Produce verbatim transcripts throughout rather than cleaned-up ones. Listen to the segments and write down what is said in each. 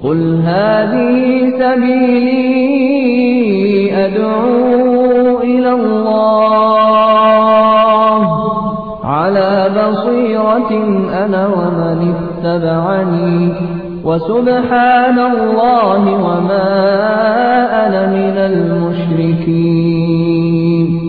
قل هذه سبيلي أدعو إلى الله على بصيرة أنا ومن اتبعني وسبحان الله وما أنا من المشركين.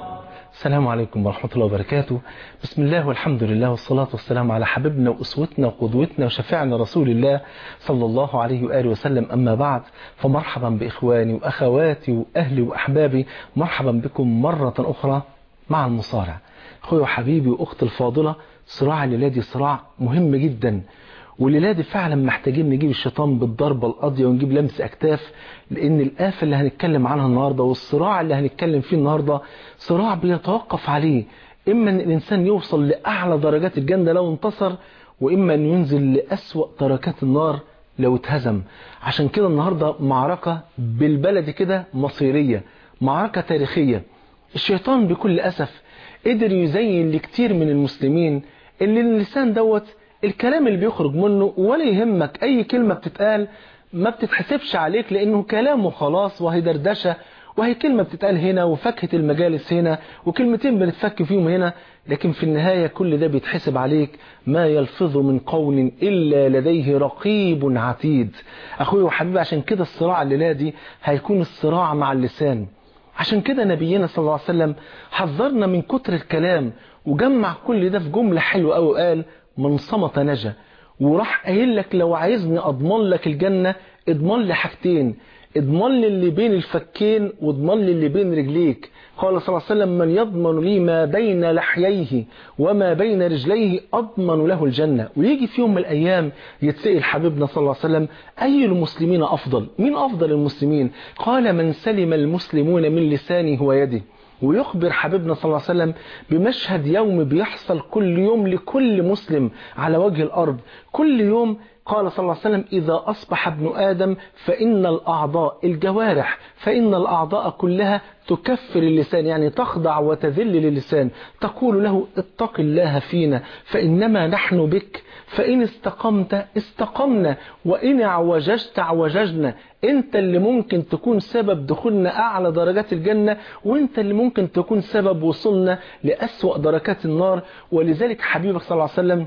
السلام عليكم ورحمة الله وبركاته. بسم الله والحمد لله والصلاة والسلام على حبيبنا وأسوتنا وقدوتنا وشفيعنا رسول الله صلى الله عليه وآله وسلم. أما بعد، فمرحبا بإخواني وأخواتي وأهلي وأحبابي، مرحبا بكم مرة أخرى مع المصارع. أخوي وحبيبي وأختي الفاضلة، صراع الليلة دي صراع مهم جدا، والليلة دي فعلا محتاجين نجيب الشيطان بالضربة القاضية ونجيب لمس أكتاف، لأن الآفة اللي هنتكلم عنها النهاردة والصراع اللي هنتكلم فيه النهاردة صراع بيتوقف عليه إما أن الإنسان يوصل لأعلى درجات الجنة لو انتصر، وإما أن ينزل لأسوأ دركات النار لو اتهزم. عشان كده النهاردة معركة بالبلد كده مصيرية، معركة تاريخية. الشيطان بكل أسف قدر يزين لكتير من المسلمين اللي اللسان دوت الكلام اللي بيخرج منه ولا يهمك، أي كلمة بتتقال ما بتتحسبش عليك لأنه كلامه خلاص، وهي دردشة، وهي كلمة بتتقال هنا وفكة المجالس هنا وكلمتين بنتفك فيهم هنا، لكن في النهاية كل ده بيتحسب عليك. ما يلفظ من قول إلا لديه رقيب عتيد. أخوي وحبيبي، عشان كده الصراع الليلة دي هيكون الصراع مع اللسان. عشان كده نبينا صلى الله عليه وسلم حذرنا من كتر الكلام وجمع كل ده في جملة حلوة أوي، قال من صمت نجا. وراح قايل لك لو عايزني اضمن لك الجنة اضمن لي حاجتين، اضمن لي اللي بين الفكين واضمن لي اللي بين رجليك. قال صلى الله عليه وسلم من يضمن لي ما بين لحييه وما بين رجليه اضمن له الجنة. ويجي في يوم من الايام يتسأل حبيبنا صلى الله عليه وسلم اي المسلمين افضل؟ مين افضل المسلمين؟ قال من سلم المسلمون من لسانه ويده. ويخبر حبيبنا صلى الله عليه وسلم بمشهد يوم بيحصل كل يوم لكل مسلم على وجه الأرض. كل يوم قال صلى الله عليه وسلم إذا أصبح ابن آدم فإن الأعضاء الجوارح فإن الأعضاء كلها تكفر اللسان، يعني تخضع وتذل للسان، تقول له اتق الله فينا فإنما نحن بك، فإن استقمت استقمنا وإن اعوججت اعوججنا. انت اللي ممكن تكون سبب دخولنا أعلى درجات الجنة، وانت اللي ممكن تكون سبب وصلنا لأسوأ دركات النار. ولذلك حبيبك صلى الله عليه وسلم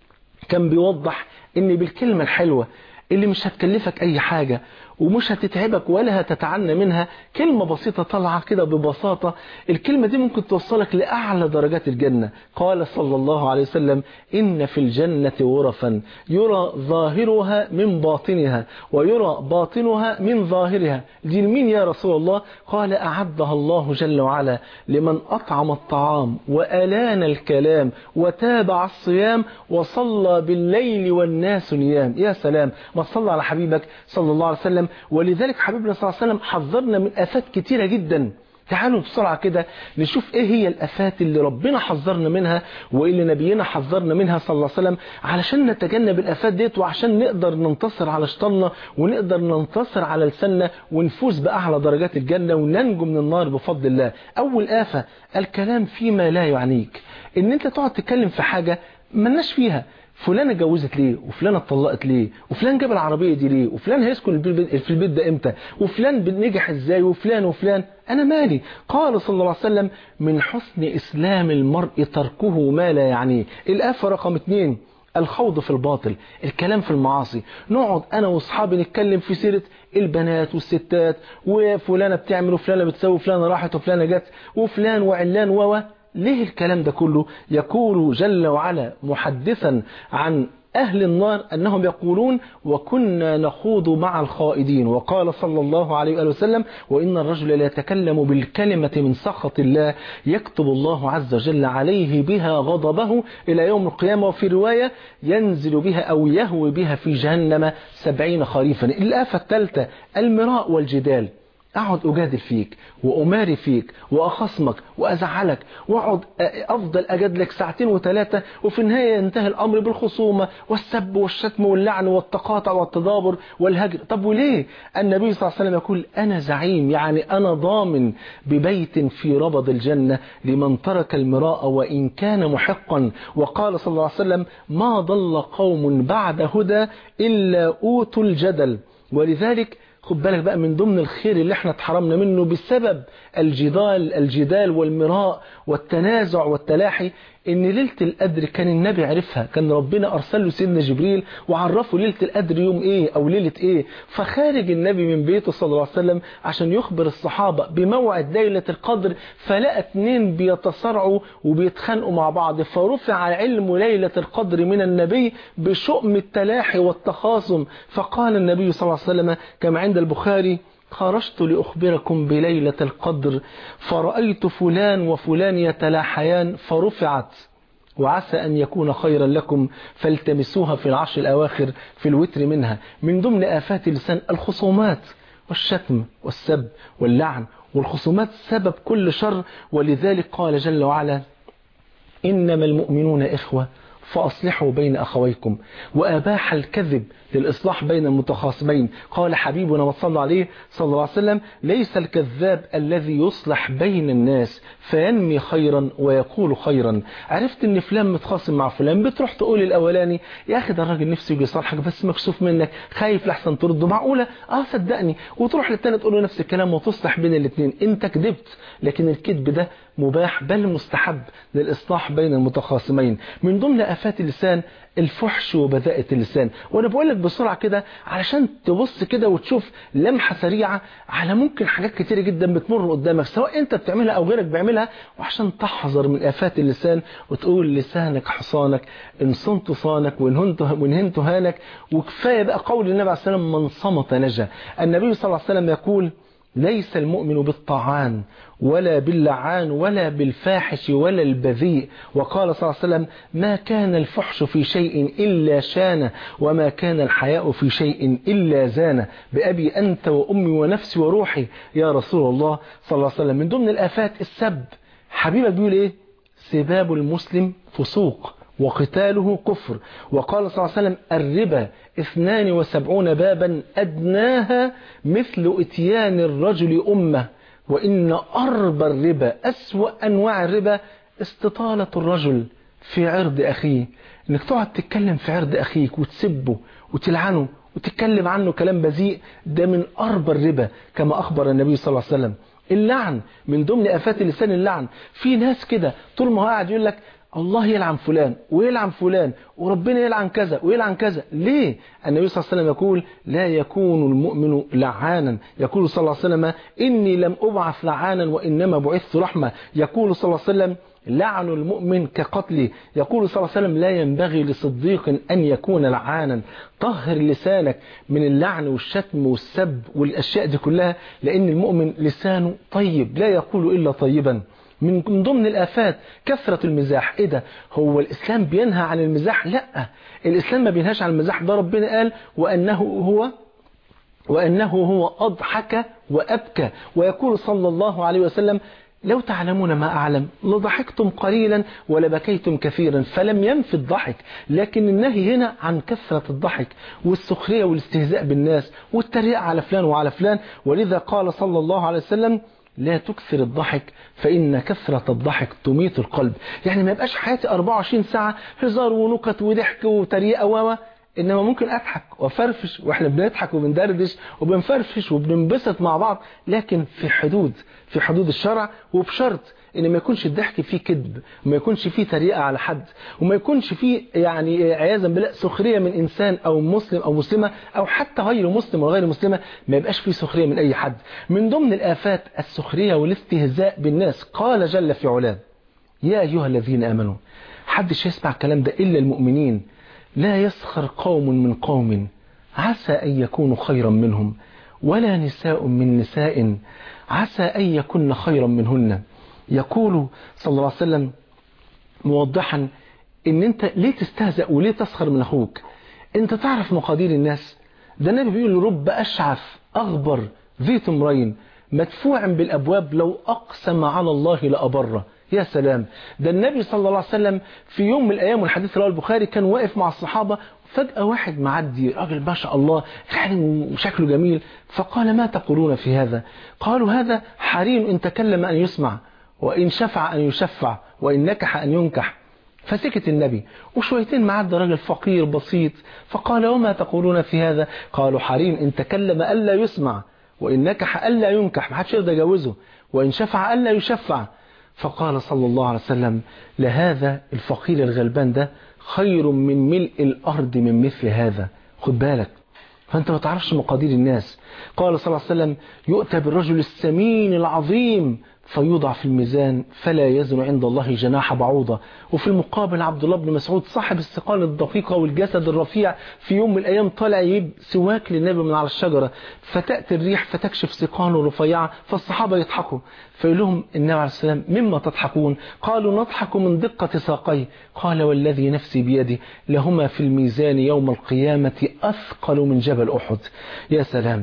كان بيوضح ان بالكلمة الحلوة اللي مش هتكلفك اي حاجة ومش هتتعبك ولا هتتعنى منها، كلمة بسيطة طالعة كده ببساطة، الكلمة دي ممكن توصلك لأعلى درجات الجنة. قال صلى الله عليه وسلم إن في الجنة غرفا يرى ظاهرها من باطنها ويرى باطنها من ظاهرها. دي لمين يا رسول الله؟ قال أعدها الله جل وعلا لمن أطعم الطعام وألان الكلام وتابع الصيام وصلى بالليل والناس نيام. يا سلام، ما صلى على حبيبك صلى الله عليه وسلم. ولذلك حبيبنا صلى الله عليه وسلم حذرنا من آفات كتيرة جدا. تعالوا بسرعة كده نشوف ايه هي الآفات اللي ربنا حذرنا منها وايه اللي نبينا حذرنا منها صلى الله عليه وسلم، علشان نتجنب الآفات ديت وعشان نقدر ننتصر على شيطاننا ونقدر ننتصر على لساننا ونفوز بأعلى درجات الجنة وننجو من النار بفضل الله. أول آفة الكلام فيما لا يعنيك، ان انت تقعد تتكلم في حاجة ملناش فيها. فلان اتجوزت ليه؟ وفلان اتطلقت ليه؟ وفلان جاب العربية دي ليه؟ وفلان هيسكن في البيت ده امتى؟ وفلان بنجح ازاي؟ وفلان وفلان انا مالي؟ قال صلى الله عليه وسلم من حسن اسلام المرء تركه ما لا يعنيه. الآفة رقم اتنين الخوض في الباطل، الكلام في المعاصي. نقعد انا واصحابي نتكلم في سيرة البنات والستات، وفلانة بتعمل وفلانة بتسوي، وفلانة راحت وفلانة جت وفلان وعلان و ليه الكلام ده كله؟ يقول جل وعلا محدثا عن أهل النار أنهم يقولون وكنا نخوض مع الخائدين. وقال صلى الله عليه وآله وسلم وإن الرجل لا يتكلم بالكلمة من سخط الله يكتب الله عز وجل عليه بها غضبه إلى يوم القيامة، وفي رواية ينزل بها أو يهوي بها في جهنم سبعين خريفا. الآفة الثالثة المراء والجدال. اقعد اجادل فيك واماري فيك واخصمك وازعلك واقعد افضل اجادلك ساعتين وثلاثه، وفي النهايه ينتهي الامر بالخصومه والسب والشتم واللعن والتقاطع والتدابر والهجر. طب وليه؟ النبي صلى الله عليه وسلم يقول انا زعيم، يعني انا ضامن ببيت في ربض الجنه لمن ترك المراء وان كان محقا. وقال صلى الله عليه وسلم ما ضل قوم بعد هدى الا اوتوا الجدل. ولذلك خد بالك بقى من ضمن الخير اللي احنا اتحرمنا منه بسبب الجدال الجدال والمراء والتنازع والتلاحي، ان ليلة القدر كان النبي عرفها، كان ربنا ارسل له سيدنا جبريل وعرفه ليلة القدر يوم ايه او ليلة ايه. فخارج النبي من بيته صلى الله عليه وسلم عشان يخبر الصحابة بموعد ليلة القدر، فلقى اتنين بيتصارعوا وبيتخانقوا مع بعض، فرفع علم ليلة القدر من النبي بشؤم التلاحي والتخاصم. فقال النبي صلى الله عليه وسلم كما عند البخاري خرجت لأخبركم بليلة القدر فرأيت فلان وفلان يتلاحيان فرفعت، وعسى أن يكون خيرا لكم فالتمسوها في العشر الأواخر في الوتر منها. من ضمن آفات اللسان الخصومات والشتم والسب واللعن، والخصومات سبب كل شر. ولذلك قال جل وعلا إنما المؤمنون إخوة فأصلحوا بين أخويكم، وأباح الكذب للإصلاح بين المتخاصمين. قال حبيبنا وصلى عليه صلى الله عليه وسلم ليس الكذاب الذي يصلح بين الناس فينمي خيرا ويقول خيرا. عرفت ان فلان متخاصم مع فلان، بتروح تقول الاولاني يا اخي ده الراجل نفسه يجي يصالحك بس مكسوف منك خايف لحسن ترده، معقوله اه صدقني، وتروح للتاني تقول له نفس الكلام وتصلح بين الاثنين. انت كذبت، لكن الكذب ده مباح بل مستحب للإصلاح بين المتخاصمين. من ضمن آفات اللسان الفحش وبذاءة اللسان. وانا بقول لك بسرعة كده علشان تبص كده وتشوف لمحة سريعة على ممكن حاجات كتيرة جدا بتمر قدامك سواء انت بتعملها او غيرك بيعملها، وعشان تحذر من آفات اللسان وتقول لسانك حصانك ان صنت صانك وان هنت هانك. وكفاية بقى قول النبي عليه الصلاة والسلام من صمت نجا. النبي صلى الله عليه وسلم يقول ليس المؤمن بالطعان ولا باللعان ولا بالفاحش ولا البذيء. وقال صلى الله عليه وسلم ما كان الفحش في شيء إلا شانه وما كان الحياء في شيء إلا زانه. بأبي أنت وأمي ونفسي وروحي يا رسول الله صلى الله عليه وسلم. من ضمن الآفات السب. حبيبك بيقول إيه؟ سباب المسلم فسوق وقتاله كفر. وقال صلى الله عليه وسلم الربا اثنان وسبعون بابا أدناها مثل اتيان الرجل أمه، وإن أربى الربا أسوأ أنواع الربا استطالة الرجل في عرض أخيه. إنك تقعد تتكلم في عرض أخيك وتسبه وتلعنه وتتكلم عنه كلام بذيء، ده من أربى الربا كما أخبر النبي صلى الله عليه وسلم. اللعن من ضمن آفات اللسان اللعن. في ناس كده طول ما هو قاعد يقول لك الله يلعن فلان ويلعن فلان وربنا يلعن كذا ويلعن كذا. ليه؟ النبي صلى الله عليه وسلم يقول لا يكون المؤمن لعانا. يقول صلى الله عليه وسلم إني لم أبعث لعانا وإنما بعثت رحمة. يقول صلى الله عليه وسلم لعن المؤمن كقتله. يقول صلى الله عليه وسلم لا ينبغي لصديق أن يكون لعانا. طهر لسانك من اللعن والشتم والسب والأشياء دي كلها، لأن المؤمن لسانه طيب لا يقول إلا طيبا. من ضمن الآفات كثرة المزاح. إيه ده؟ هو الإسلام بينهى عن المزاح؟ لا، الإسلام ما بينهاش عن المزاح. ده ربنا قال وأنه هو وأنه هو أضحك وأبكى. ويقول صلى الله عليه وسلم لو تعلمون ما أعلم لضحكتم قليلا ولبكيتم كثيرا. فلم ينفي الضحك، لكن النهي هنا عن كثرة الضحك والسخرية والاستهزاء بالناس والتريقة على فلان وعلى فلان. ولذا قال صلى الله عليه وسلم لا تكثر الضحك فإن كثرة الضحك تميت القلب. يعني ما يبقاش حياتي أربعة وعشرين ساعة هزار ونكت وضحك وتريقة و إنما ممكن أضحك وفرفش، وإحنا بنضحك وبندردش وبنفرفش وبننبسط مع بعض، لكن في حدود في حدود الشرع، وبشرط إن ما يكونش الضحك فيه كذب، وما يكونش فيه تريقة على حد، وما يكونش فيه يعني عياذا بالله سخرية من إنسان أو مسلم أو مسلمة أو حتى غير مسلم وغير مسلمة. ما يبقاش فيه سخرية من أي حد. من ضمن الآفات السخرية والاستهزاء بالناس. قال جل في علاه يا أيها الذين آمنوا، حدش يسمع الكلام ده إلا المؤمنين، لا يسخر قوم من قوم عسى أن يكونوا خيرا منهم ولا نساء من نساء عسى أن يكون خيرا منهن. يقول صلى الله عليه وسلم موضحا ان انت ليه تستهزأ وليه تسخر من اخوك؟ انت تعرف مقادير الناس؟ ده النبي بيقول رب اشعث اغبر ذي تمرين مدفوع بالأبواب لو أقسم على الله لأبره. يا سلام، ده النبي صلى الله عليه وسلم في يوم من الأيام، والحديث رواه البخاري، كان واقف مع الصحابة، فجأة واحد معدي راجل ما شاء الله يعني شكله جميل، فقال ما تقولون في هذا؟ قالوا هذا حري إن تكلم أن يسمع، وإن شفع أن يشفع، وإن نكح أن ينكح. فسكت النبي، وشويتين معدى راجل فقير بسيط، فقال وما تقولون في هذا؟ قالوا حري إن تكلم ألا يسمع، وإن نكح ألا ينكح، ما حدش يقدر يجوزه، وإن شفع ألا يشفع. فقال صلى الله عليه وسلم لهذا الفقير الغلبان ده خير من ملء الأرض من مثل هذا. خد بالك، فأنت ما تعرفش مقادير الناس. قال صلى الله عليه وسلم يؤتى بالرجل السمين العظيم فيوضع في الميزان فلا يزن عند الله جناح بعوضة. وفي المقابل عبد الله بن مسعود صاحب الثقال الدقيقة والجسد الرفيع، في يوم من الأيام طالع يجيب سواك للنبي من على الشجرة، فتأتي الريح فتكشف ثقاله رفيعة، فالصحابة يضحكوا، فيقول لهم النبي عليه السلام مما تضحكون؟ قالوا نضحك من دقة ساقيه. قال والذي نفسي بيدي لهما في الميزان يوم القيامة أثقل من جبل أحد. يا سلام.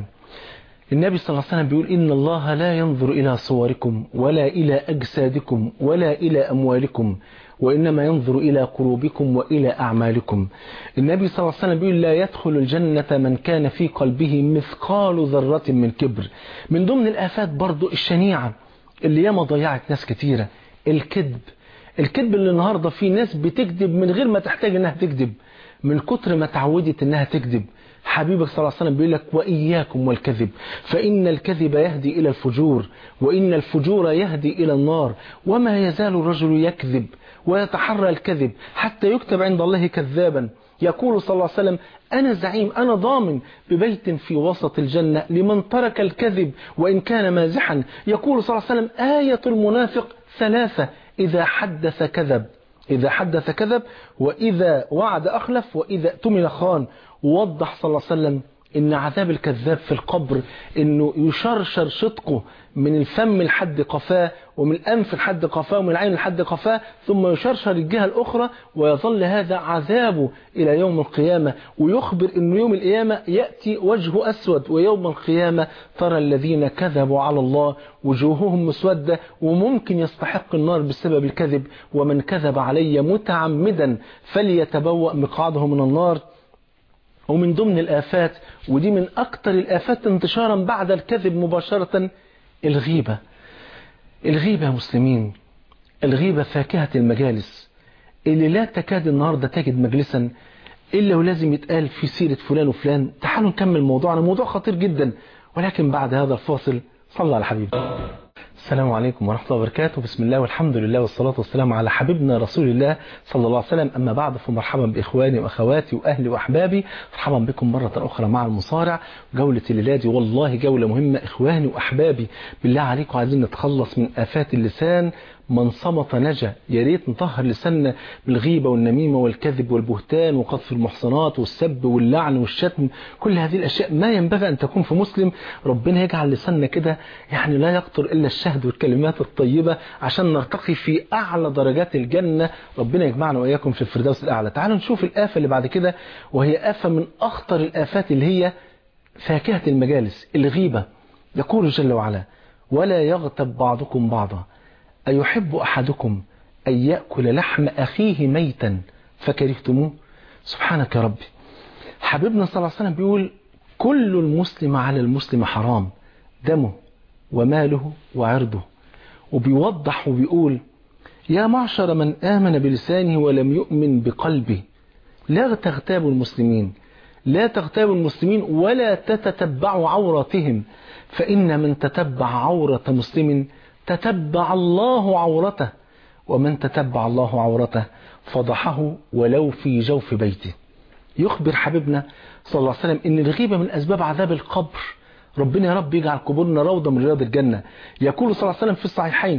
النبي صلى الله عليه وسلم بيقول إن الله لا ينظر إلى صوركم ولا إلى أجسادكم ولا إلى أموالكم، وإنما ينظر إلى قلوبكم وإلى أعمالكم. النبي صلى الله عليه وسلم بيقول لا يدخل الجنة من كان في قلبه مثقال ذرة من كبر. من ضمن الآفات برضو الشنيعة اللي ياما ضيعت ناس كتيرة، الكذب. الكذب اللي النهاردة في ناس بتكذب من غير ما تحتاج انها تكذب، من كتر ما تعودت انها تكذب. حبيبك صلى الله عليه وسلم بيقول لك وإياكم والكذب فإن الكذب يهدي إلى الفجور، وإن الفجور يهدي إلى النار، وما يزال الرجل يكذب ويتحرى الكذب حتى يكتب عند الله كذابا. يقول صلى الله عليه وسلم أنا زعيم، أنا ضامن ببيت في وسط الجنة لمن ترك الكذب وإن كان مازحا. يقول صلى الله عليه وسلم آية المنافق ثلاثة: إذا حدث كذب، إذا حدث كذب، وإذا وعد أخلف، وإذا اؤتمن خان. ووضح صلى الله عليه وسلم إن عذاب الكذاب في القبر إنه يشرشر شدقه من الفم لحد قفاه، ومن الأنف لحد قفاه، ومن العين لحد قفاه، ثم يشرشر الجهة الأخرى، ويظل هذا عذابه إلى يوم القيامة. ويخبر إن يوم القيامة يأتي وجه أسود، ويوم القيامة ترى الذين كذبوا على الله وجوههم مسودة، وممكن يستحق النار بسبب الكذب. ومن كذب علي متعمدا فليتبوأ مقعده من النار. ومن ضمن الآفات، ودي من أكثر الآفات انتشارا بعد الكذب مباشرة، الغيبة. الغيبة يا مسلمين، الغيبة فاكهة المجالس، اللي لا تكاد النهاردة تجد مجلسا إلا ولازم يتقال في سيرة فلان وفلان. تعالوا نكمل موضوعنا، موضوع خطير جدا، ولكن بعد هذا الفاصل صلى على حبيبي. السلام عليكم ورحمة الله وبركاته. بسم الله والحمد لله والصلاة والسلام على حبيبنا رسول الله صلى الله عليه وسلم. أما بعد، فمرحبا بإخواني وأخواتي وأهلي وأحبابي، مرحبا بكم مرة أخرى مع المصارع. جولة الليلة دي والله جولة مهمة. إخواني وأحبابي، بالله عليكم عايزين نتخلص من آفات اللسان. من صمت نجا. يا ريت نطهر لساننا بالغيبة والنميمة والكذب والبهتان وقذف المحصنات والسب واللعن والشتم. كل هذه الأشياء ما ينبغي أن تكون في مسلم. ربنا يجعل لساننا كده يعني لا يقطر إلا الشهد والكلمات الطيبة عشان نرتقي في أعلى درجات الجنة. ربنا يجمعنا وإياكم في الفردوس الأعلى. تعالوا نشوف الآفة اللي بعد كده، وهي آفة من أخطر الآفات اللي هي فاكهة المجالس، الغيبة. يقول جل وعلا ولا يغتب بعضكم بعضا أيحب أحدكم أن يأكل لحم أخيه ميتا فكرهتموه. سبحانك يا ربي. حبيبنا صلى الله عليه وسلم بيقول كل المسلم على المسلم حرام دمه وماله وعرضه. وبيوضح وبيقول يا معشر من آمن بلسانه ولم يؤمن بقلبه لا تغتابوا المسلمين، لا تغتابوا المسلمين ولا تتتبعوا عوراتهم، فإن من تتبع عورة مسلم تتبع الله عورته، ومن تتبع الله عورته فضحه ولو في جوف بيته. يخبر حبيبنا صلى الله عليه وسلم إن الغيبة من أسباب عذاب القبر. ربنا يا رب يجعل قبورنا روضة من رياض الجنة. يقول صلى الله عليه وسلم في الصحيحين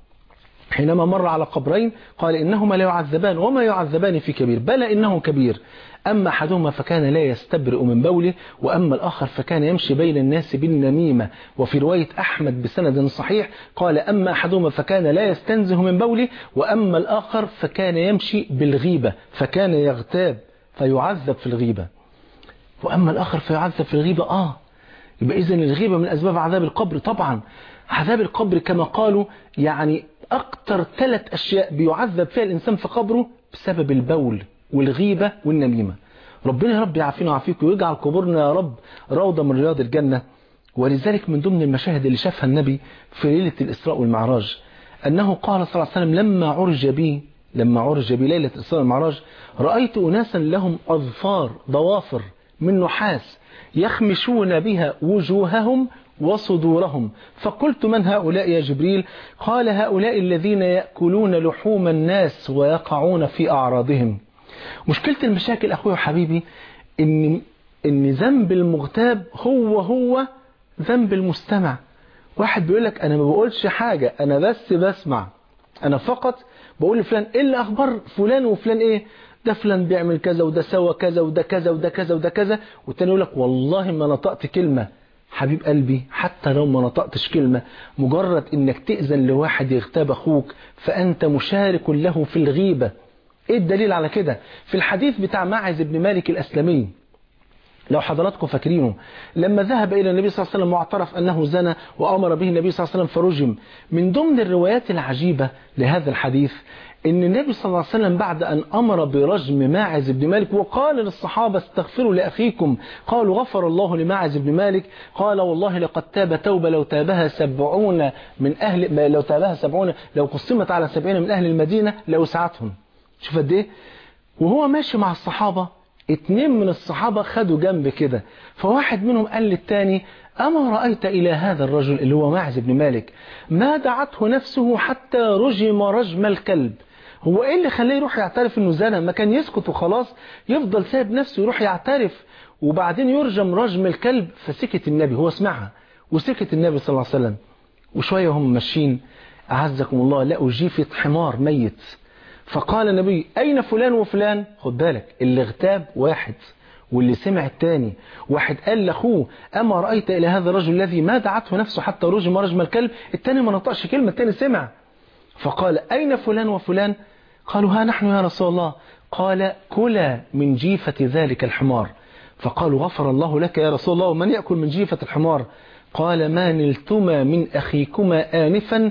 حينما مر على قبرين قال إنهما لا يعذبان وما يعذبان في كبير، بلى إنه كبير، أما أحدهما فكان لا يستبرئ من بوله، وأما الآخر فكان يمشي بين الناس بالنميمة. وفي رواية أحمد بسند صحيح قال أما أحدهما فكان لا يستنزه من بوله، وأما الآخر فكان يمشي بالغيبة، فكان يغتاب فيعذب في الغيبة. وأما الآخر فيعذب في الغيبة. آه يبقى إذن الغيبة من أسباب عذاب القبر. طبعا عذاب القبر كما قالوا يعني أكتر ثلاث أشياء بيعذب فيها الإنسان في قبره بسبب البول والغيبة والنميمة. ربنا يا رب يعافينا ويعافيكم ويجعل قبورنا يا رب روضة من رياض الجنة. ولذلك من ضمن المشاهد اللي شافها النبي في ليلة الإسراء والمعراج أنه قال صلى الله عليه وسلم لما عرج بي لما عرج بي ليلة الإسراء والمعراج رأيت أناسا لهم أظفار ضوافر من نحاس يخمشون بها وجوههم وصدورهم، فقلت من هؤلاء يا جبريل؟ قال هؤلاء الذين يأكلون لحوم الناس ويقعون في أعراضهم. مشكلة المشاكل أخوي وحبيبي إن إن ذنب المغتاب هو هو ذنب المستمع. واحد بيقول لك أنا ما بقولش حاجة، أنا بس بسمع، أنا فقط بقول لفلان إيه اللي أخبار فلان وفلان إيه ده، فلان بيعمل كذا وده سوى كذا وده كذا وده كذا وده كذا، والتاني يقول لك والله ما نطقت كلمة. حبيب قلبي حتى لو ما نطقتش كلمة، مجرد إنك تأذن لواحد يغتاب أخوك فأنت مشارك له في الغيبة. إيه الدليل على كده؟ في الحديث بتاع ماعز بن مالك الأسلمي لو حضراتكم فاكرينه، لما ذهب إلى النبي صلى الله عليه وسلم واعترف أنه زنى وأمر به النبي صلى الله عليه وسلم فرجم. من ضمن الروايات العجيبة لهذا الحديث إن النبي صلى الله عليه وسلم بعد أن أمر برجم ماعز بن مالك وقال للصحابة استغفروا لأخيكم، قالوا غفر الله لماعز بن مالك، قال والله لقد تاب توبة لو تابها سبعون من أهل لو تابها سبعون لو قسمت على سبعين من أهل المدينة لوسعتهم. شوف قد إيه. وهو ماشي مع الصحابة اتنين من الصحابة خدوا جنب كده، فواحد منهم قال للتاني أما رأيت إلى هذا الرجل اللي هو ماعز بن مالك ما دعته نفسه حتى رجم رجم الكلب؟ هو إيه اللي خليه يروح يعترف إنه زنى؟ ما كان يسكت وخلاص، يفضل سايب نفسه يروح يعترف وبعدين يرجم رجم الكلب. فسكت النبي، هو سمعها وسكت النبي صلى الله عليه وسلم. وشوية هم ماشيين أعزكم الله لقوا جيفة حمار ميت، فقال النبي أين فلان وفلان؟ خد بالك اللي اغتاب واحد واللي سمع التاني. واحد قال لأخوه أما رأيت إلى هذا الرجل الذي ما دعته نفسه حتى رجم رجم الكلب؟ التاني ما نطقش كلمة، التاني سمع. فقال أين فلان وفلان؟ قالوا ها نحن يا رسول الله. قال كلا من جيفة ذلك الحمار. فقالوا غفر الله لك يا رسول الله، ومن يأكل من جيفة الحمار؟ قال ما نلتما من أخيكما آنفا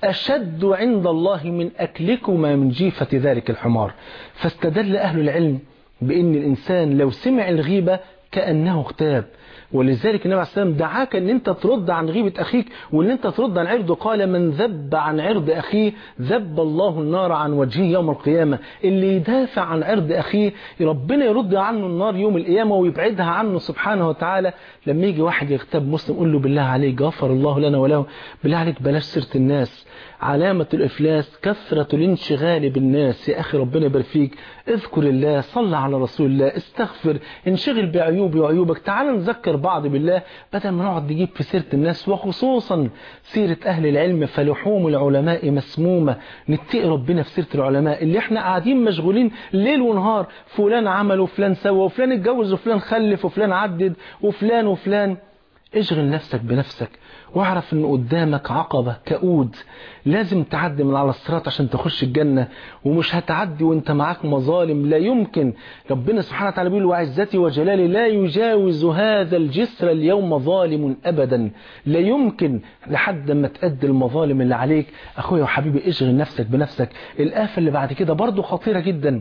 أشد عند الله من أكلكما من جيفة ذلك الحمار. فاستدل أهل العلم بأن الإنسان لو سمع الغيبة كأنه اغتاب، ولذلك النبي عليه الصلاة والسلام دعاك ان انت ترد عن غيبة اخيك وان انت ترد عن عرضه. قال من ذب عن عرض اخيه ذب الله النار عن وجهه يوم القيامة. اللي يدافع عن عرض اخيه ربنا يرد عنه النار يوم القيامة ويبعدها عنه سبحانه وتعالى. لما يجي واحد يغتاب مسلم قول له بالله عليك غفر الله لنا وله، بالله عليك بلاش سيرة الناس، علامة الإفلاس كثرة الانشغال بالناس. يا أخي ربنا يبارك فيك، اذكر الله، صلى على رسول الله، استغفر، انشغل بعيوبي وعيوبك، تعال نذكر بعض بالله بدل ما نقعد نجيب في سيرة الناس وخصوصا سيرة أهل العلم. فلحوم العلماء مسمومة. نتقي ربنا في سيرة العلماء اللي احنا قاعدين مشغولين ليل ونهار، فلان عمل وفلان سوى وفلان اتجوز وفلان خلف وفلان عدد وفلان وفلان. اشغل نفسك بنفسك واعرف ان قدامك عقبة كؤود لازم تعدي من على الصراط عشان تخش الجنة، ومش هتعدي وانت معاك مظالم لا يمكن. ربنا سبحانه وتعالى بيقول وعزتي وجلالي لا يجاوز هذا الجسر اليوم ظالم ابدا. لا يمكن لحد ما تأدي المظالم اللي عليك. اخويا وحبيبي اشغل نفسك بنفسك. الآفة اللي بعد كده برضو خطيرة جدا،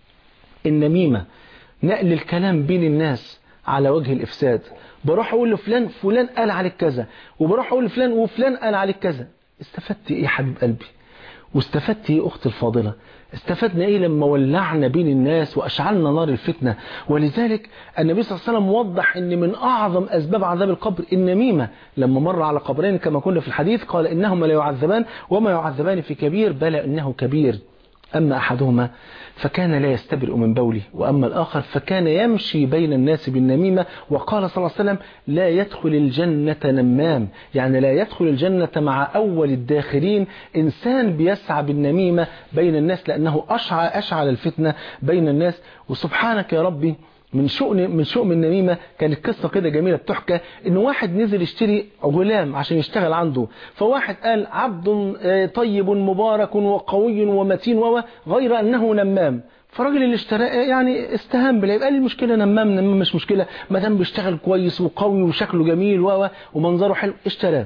النميمة، نقل الكلام بين الناس على وجه الإفساد. بروح أقول لفلان فلان قال عليك كذا، وبروح أقول لفلان وفلان قال عليك كذا. استفدت إيه حبيب قلبي؟ واستفدت إيه أختي الفاضلة؟ استفدنا إيه لما ولعنا بين الناس وأشعلنا نار الفتنة؟ ولذلك النبي صلى الله عليه وسلم وضح أن من أعظم أسباب عذاب القبر النميمة. لما مر على قبرين كما كنا في الحديث قال إنهما لا يعذبان وما يعذبان في كبير بلى إنه كبير. أما أحدهما فكان لا يستبرئ من بوله، وأما الآخر فكان يمشي بين الناس بالنميمة. وقال صلى الله عليه وسلم لا يدخل الجنة نمام، يعني لا يدخل الجنة مع أول الداخلين إنسان بيسعى بالنميمة بين الناس، لأنه أشعل, أشعل الفتنة بين الناس. وسبحانك يا ربي من شؤم من شؤم النميمة كانت قصة كده جميلة بتحكى إن واحد نزل يشتري غلام عشان يشتغل عنده، فواحد قال عبد طيب مبارك وقوي ومتين غير أنه نمام. فالراجل اللي اشتراه يعني استهان بلا، يبقى لي المشكله نمام نمام مش مشكله، ما دام بيشتغل كويس وقوي وشكله جميل و ومنظره حلو اشتراه.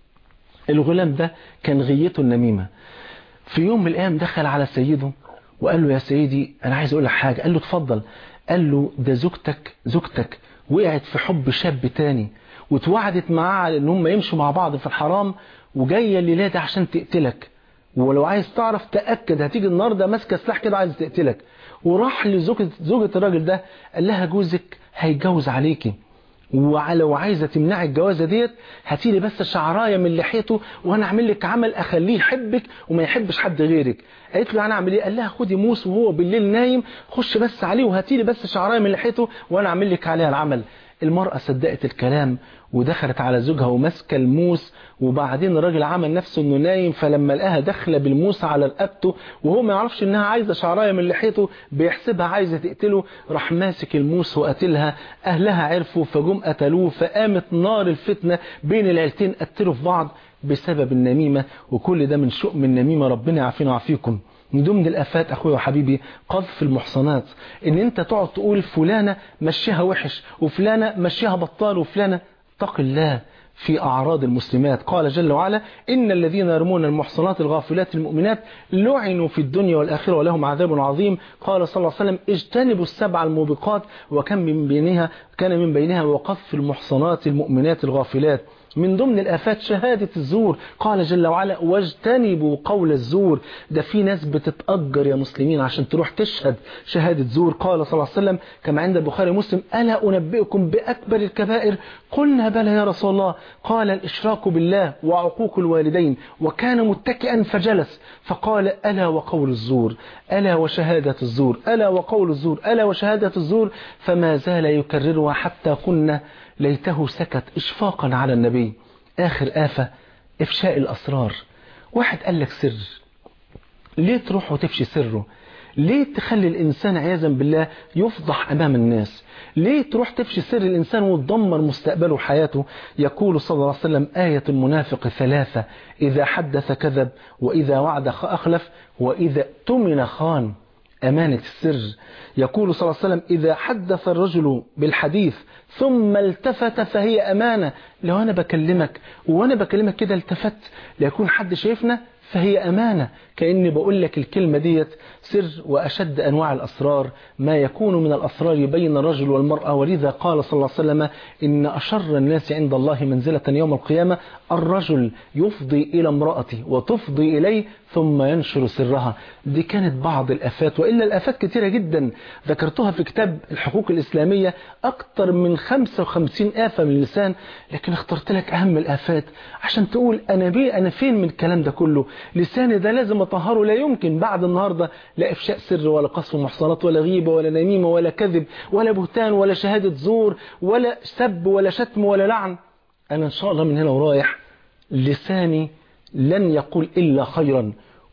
الغلام ده كان غيته النميمه. في يوم من الايام دخل على سيده وقال له يا سيدي انا عايز اقول لك حاجه. قال له اتفضل. قال له ده زوجتك زوجتك وقعت في حب شاب تاني وتوعدت معاه على ان هم يمشوا مع بعض في الحرام، وجايه الليله دي عشان تقتلك، ولو عايز تعرف تاكد هتيجي النهارده ماسكه سلاح كده عايز تقتلك. وراح لزوجة زوجة الراجل ده قال لها جوزك هيتجوز عليكي، ولو عايزه تمنعي الجوازه ديت هاتي لي بس شعرايه من لحيته وانا اعمل لك عمل اخليه يحبك وما يحبش حد غيرك. قالت له انا اعمل ايه؟ قال لها خدي موس وهو بالليل نايم خش بس عليه وهاتي لي بس شعرايه من لحيته وانا اعمل لك عليها العمل. المرأة صدقت الكلام ودخلت على زوجها وماسكه الموس، وبعدين الراجل عمل نفسه انه نايم، فلما لقاها داخله بالموس على رقبته وهو ما يعرفش انها عايزه شعرايه من لحيته بيحسبها عايزه تقتله، راح ماسك الموس وقتلها. اهلها عرفوا فجم قتلوه، فقامت نار الفتنه بين العيلتين قتلوا في بعض بسبب النميمه. وكل ده من شؤم النميمه، ربنا يعافينا ويعافيكم. من ضمن الآفات أخويا وحبيبي قذف المحصنات، إن أنت تقعد تقول فلانة مشيها وحش وفلانة مشيها بطال وفلانة. اتق الله في أعراض المسلمات. قال جل وعلا إن الذين يرمون المحصنات الغافلات المؤمنات لعنوا في الدنيا والآخرة ولهم عذاب عظيم. قال صلى الله عليه وسلم اجتنبوا السبع الموبقات وكم من بينها كان من بينها وقذف المحصنات المؤمنات الغافلات. من ضمن الآفات شهادة الزور. قال جل وعلا واجتنبوا قول الزور. ده في ناس بتتأجر يا مسلمين عشان تروح تشهد شهادة زور. قال صلى الله عليه وسلم كما عند البخاري ومسلم ألا أنبئكم بأكبر الكبائر؟ قلنا بلى يا رسول الله. قال الإشراك بالله وعقوق الوالدين. وكان متكئا فجلس فقال ألا وقول الزور ألا وشهادة الزور ألا وقول الزور ألا وشهادة الزور، فما زال يكررها حتى قلنا ليته سكت إشفاقا على النبي. آخر آفة إفشاء الأسرار. واحد قال لك سر، ليه تروح وتفشي سره؟ ليه تخلي الإنسان عياذا بالله يفضح أمام الناس؟ ليه تروح تفشي سر الإنسان وتدمر مستقبله وحياته؟ يقول صلى الله عليه وسلم آية المنافق ثلاثة: إذا حدث كذب، وإذا وعد أخلف، وإذا اؤتمن خان. أمانة السر. يقول صلى الله عليه وسلم إذا حدث الرجل بالحديث ثم التفت فهي أمانة. لو أنا بكلمك وأنا بكلمك كده التفت ليكون حد شايفنا فهي أمانة. كأني بقول لك الكلمة ديت سر. وأشد أنواع الأسرار ما يكون من الأسرار بين الرجل والمرأة. ولذا قال صلى الله عليه وسلم إن أشر الناس عند الله منزلة يوم القيامة الرجل يفضي إلى امرأته وتفضي إليه ثم ينشر سرها. دي كانت بعض الآفات، وإلا الآفات كثيرة جدا ذكرتها في كتاب الحقوق الإسلامية أكثر من خمسة وخمسين آفة من اللسان، لكن اخترت لك أهم الآفات عشان تقول أنا بيه أنا فين من الكلام ده كله. لساني ده لازم أطهره. لا يمكن بعد النهاردة لا إفشاء سر ولا قصف محصنات ولا غيبة ولا نميمة ولا كذب ولا بهتان ولا شهادة زور ولا سب ولا شتم ولا لعن. أنا إن شاء الله من هنا ورايح لساني لن يقول إلا خيرا،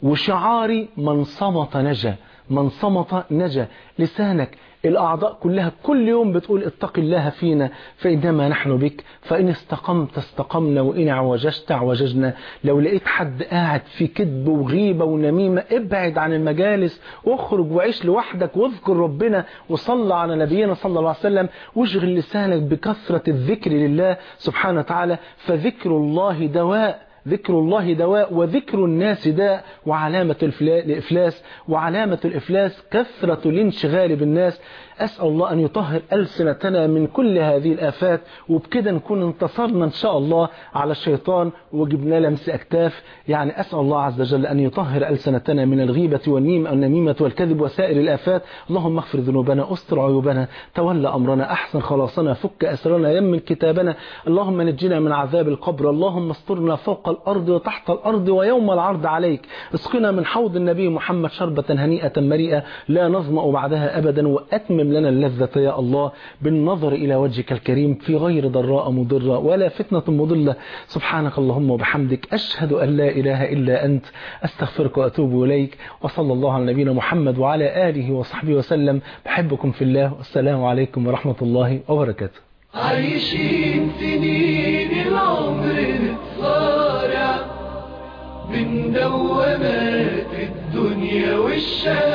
وشعاري من صمت نجا، من صمت نجا. لسانك الأعضاء كلها كل يوم بتقول اتق الله فينا فإنما نحن بك، فإن استقمت استقمنا وإن عوججت عوججنا. لو لقيت حد قاعد في كذب وغيبة ونميمة ابعد عن المجالس واخرج وعيش لوحدك واذكر ربنا وصلى على نبينا صلى الله عليه وسلم، واشغل لسانك بكثرة الذكر لله سبحانه وتعالى. فذكر الله دواء، ذكر الله دواء وذكر الناس داء. وعلامة الإفلاس وعلامة الإفلاس كثرة الانشغال بالناس. أسأل الله أن يطهر ألسنتنا من كل هذه الآفات، وبكده نكون انتصرنا إن شاء الله على الشيطان وجبنا لمس أكتاف. يعني أسأل الله عز وجل أن يطهر ألسنتنا من الغيبة والنميمة والكذب وسائر الآفات. اللهم اغفر ذنوبنا، استر عيوبنا، تولى أمرنا، أحسن خلاصنا، فك أسرنا، يمن كتابنا. اللهم نجنا من عذاب القبر. اللهم استرنا فوق الأرض وتحت الأرض ويوم العرض عليك. اسقنا من حوض النبي محمد شربة هنيئة مريئة لا نظمأ بعدها أبدا. وأتمم لنا اللذة يا الله بالنظر إلى وجهك الكريم في غير ضراء مضرة ولا فتنة مضلة. سبحانك اللهم وبحمدك أشهد أن لا إله إلا أنت أستغفرك وأتوب إليك. وصلى الله على نبينا محمد وعلى آله وصحبه وسلم. بحبكم في الله والسلام عليكم ورحمة الله وبركاته. عايشين سنين العمر نتصارع بين دوامات الدنيا والشارع.